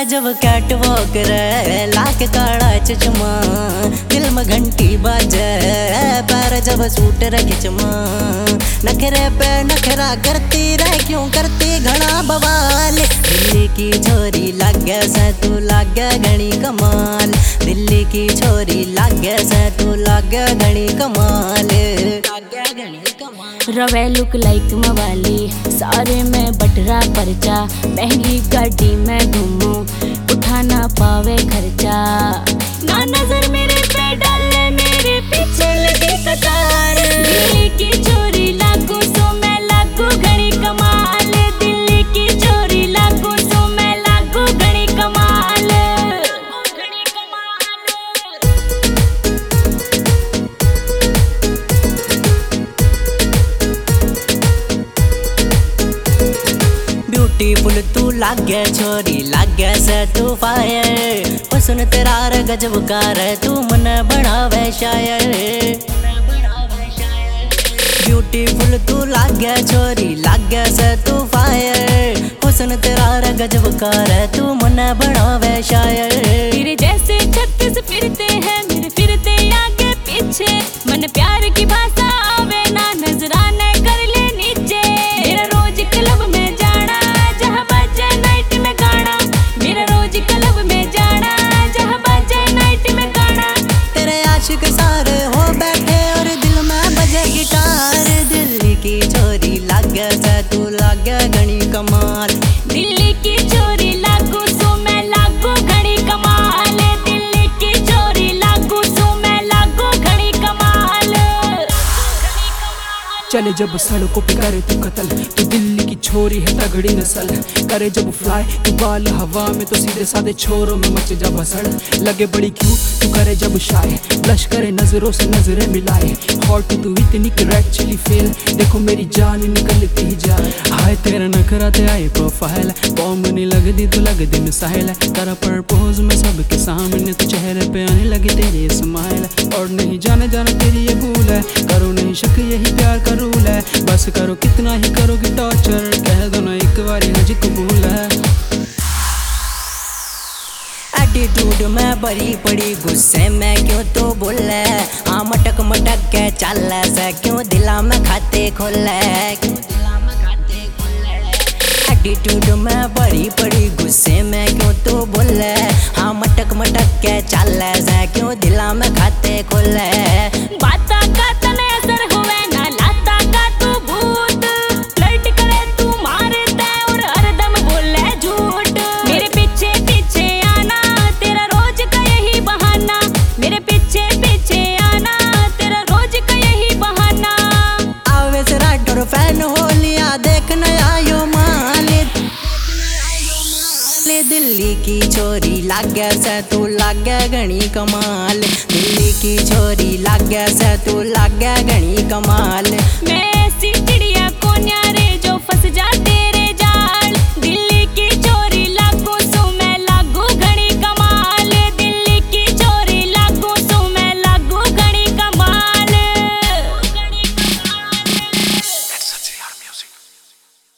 जब cat walk रे लाख काड़ा चचमा, दिल में घंटी बाजे पैर जब सूट रे खिचमा। नखरे पे नखरा करती रह क्यों करती घना बवाल। दिल्ली की छोरी लागे से तू लागे घनी कमाल। दिल्ली की छोरी लागे से तू लागे घनी कमाल। रवे लुक लाइक मवाली, सारे में बटरा परचा। महंगी गाड़ी में घूमूं, उठा ना पावे खर्चा। ना नजर मेरे पे डाले, मेरे पीछे लगे कतार। दिल्ली की छोरी लागू सो मैं लागू घनी कमाल। दिल्ली की छोरी लागू सो मैं लागू घनी कमाल। ब्यूटीफुल तू लागे छोरी लागे से तू फायर। हुस्न तेरा रे गजब का रे तू मन बढ़ावे शायर। ब्यूटीफुल तू लागे छोरी लागे से तू फायर। हुस्न तेरा रे गजब का रे तू मन बढ़ावे शायर। तेरे जैसे 36 फिरते हैं मेरे फिरते आगे पीछे। मन प्यार की भाषा आवे ना नजराने कर ले नीचे। मेरा रोज क्लब में जाना जहाँ बजे नाइट में गाना। मेरा रोज क्लब में जाना जहाँ बजे नाइट में गाना। तेरे आशिक सारे हो बैठे और दिल में बजे गिटार। दिल्ली की छोरी लागे से तू लागे घनी कमाल। दिल्ली की छोरी लागू सो मैं लागू घनी कमाल। दिल्ली की छोरी लागू सो मैं लागू घनी कमाल। चले जब सड़कों पे करे तू कत्ल, तू दिल्ली की छोरी है तगड़ी नस्ल। करे जब फ्लाई तू बाल हवा में तो सीधे साधे छोरों में मच जा भसड़। लगे बड़ी क्यूट तू करे जब शाय, ब्लश करे नजरों से नजरें मिलाए। हॉट तू इतनी क्रैक चिली फेल, देखो मेरी जान निकलती ही जाए। हाय तेरा नखरा ते आई प्रोफाइल, बॉम्ब नहीं लगती तो लगती मिसाइल। तेरा प्रपोज में सबके सामने तो चेहरे पे आने लगी तेरी स्माइल। और नहीं जाने जाने तेरी ये भूल है, करो नहीं शक यही प्यार का रूल है। बस करो कितना ही करोगी टॉर्चर, कह दो ना एक बार हज कबूल है। एटीट्यूड में भरी पड़ी गुस्से में क्यों तो बोले। हाँ मटक मटक के चल से क्यों दिला में खाते खोले। एटीट्यूड में भरी पड़ी गुस्से में क्यों तो बोले। हाँ मटक मटक के चल से क्यों दिला में खाते खोले। बाता का तने असर होवे ना लाता का तू भूत। फ्लर्ट करे तू मारे दे और हरदम बोले झूठ। मेरे पीछे पीछे आना तेरा रोज का यही बहाना। मेरे पीछे पीछे आना तेरा रोज का यही बहाना। आवे से राइटर फैन हो लिया देखना आयो माल। दिल्ली की छोरी लागे से तू लागे घनी कमाल। दिल्ली की छोरी लागे से तू लागे घनी कमाल। मैं ऐसी